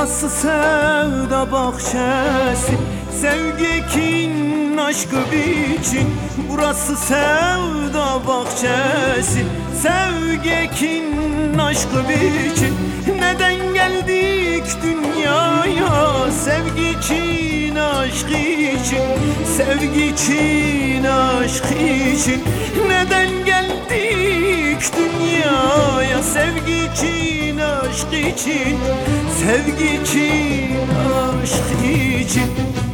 Burası sevda bahçesi, sevgikin aşkı biçin. Burası sevda bahçesi, sevgikin aşkı biçin. Neden geldik dünyaya? Sevgi için, aşk için. Sevgi için, aşk için. Neden geldik dünyaya? Sevgi için, aşk için. Sevgi için, aşk için.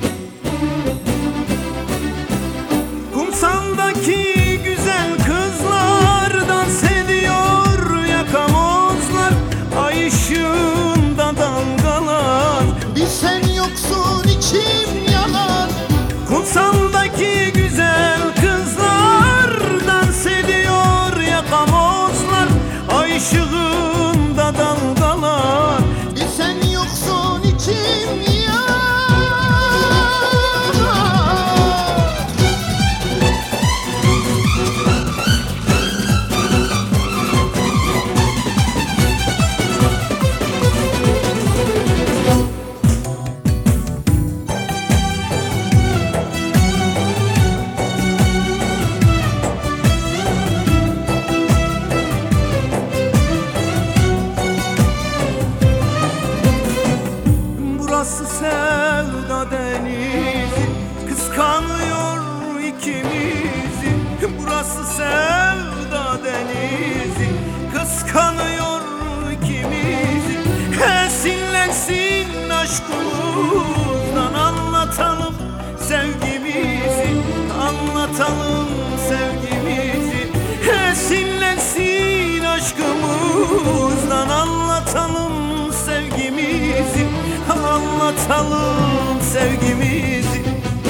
Kumsaldaki güzel kızlar dans ediyor yakamozlar, ay ışığında dalgalar. Bir sen yoksun içim yanar. Kumsaldaki güzel kızlar dans ediyor yakamozlar, ay ışığında dalgalar. Bir sen yoksun içim yanar. Burası sevda denizi, kıskanıyor ikimizi. Burası sevda denizi, kıskanıyor ikimizi. Esinlensin aşkımızdan, anlatalım sevgimizi, anlatalım sevgimizi. Esinlensin aşkımızdan, anlatalım sevgimizi, anlatalım sevgimizi.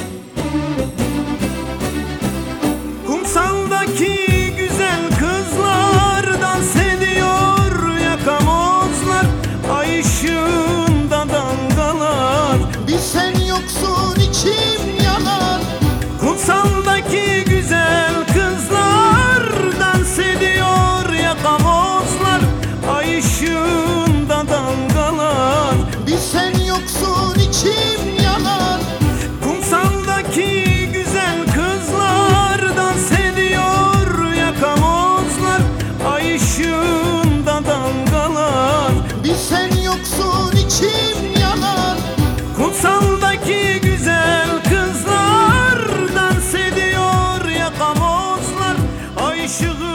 Kumsaldaki güzel kızlar dans ediyor yakamozlar, ay ışığında dalgalar. Bir sen yoksun içim yanar. Kumsaldaki güzel kızlar dans ediyor yakamozlar, ay ışığında dalgalar. Bir sen yoksun içim yanar. Kumsaldaki güzel kızlar dans ediyor yakamozlar, ay ışığında dalgalar. Bir sen yoksun içim yanar. Kumsaldaki güzel kızlar dans ediyor yakamozlar, ay ışığında